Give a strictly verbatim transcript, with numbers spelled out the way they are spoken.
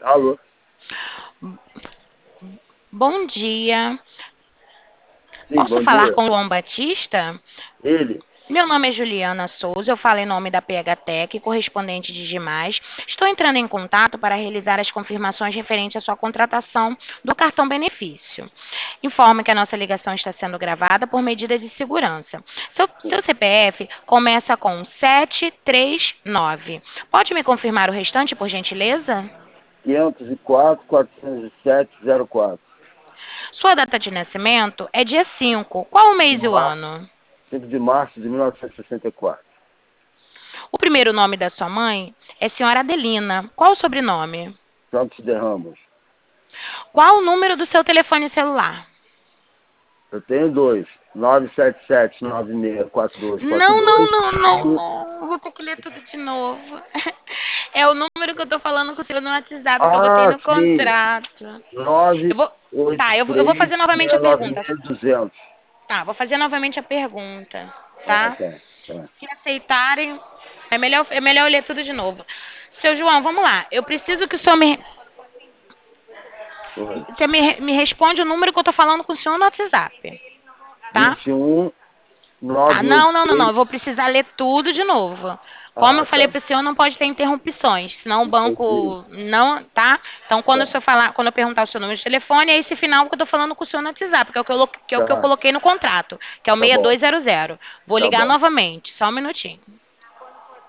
Alô? Bom dia. Sim, Posso bom falar dia. com o João Batista? Ele? Meu nome é Juliana Souza, eu falo em nome da P H Tech, correspondente de Dimais. Estou entrando em contato para realizar as confirmações referentes à sua contratação do cartão benefício. Informo que a nossa ligação está sendo gravada por medidas de segurança. Seu, seu C P F começa com sete três nove. Pode me confirmar o restante, por gentileza? quinhentos e quatro, quatrocentos e sete, zero quatro. Sua data de nascimento é dia cinco. Qual o mês e o Março, ano? cinco de março de mil novecentos e sessenta e quatro. O primeiro nome da sua mãe é senhora Adelina. Qual o sobrenome? Santos de Ramos. Qual o número do seu telefone celular? Eu tenho dois. nove sete sete, nove seis quatro dois quatro Não, não, dois. não, não, não. Vou ter que ler tudo de novo. É o número que eu tô falando com o senhor no WhatsApp que eu botei Ah, no sim. contrato. Eu nove vou. oito Tá, eu, vou- eu vou três, fazer novamente a seis nove pergunta. seis duzentos. Tá, vou fazer novamente a pergunta, Ah, tá? tá. Tá. Se aceitarem, é melhor, é melhor eu ler tudo de novo. Seu João, vamos lá. Eu preciso que o senhor me, Oi. você me, me responde o número que eu tô falando com o senhor no WhatsApp, tá? vinte e um, Tá, não, não, não, não. novecentos e oitenta e três. Eu vou precisar ler tudo de novo. Como eu Ah, falei tá. para o senhor, não pode ter interrupções, senão o Entendi. banco não, tá? Então, quando o Tá. senhor falar, quando eu perguntar o seu número de telefone, é esse final que eu tô falando com o senhor no WhatsApp, que é o que eu, que é o que eu Tá. coloquei no contrato, que é o Tá bom. seis dois zero zero. Vou Tá ligar bom. novamente, só um minutinho.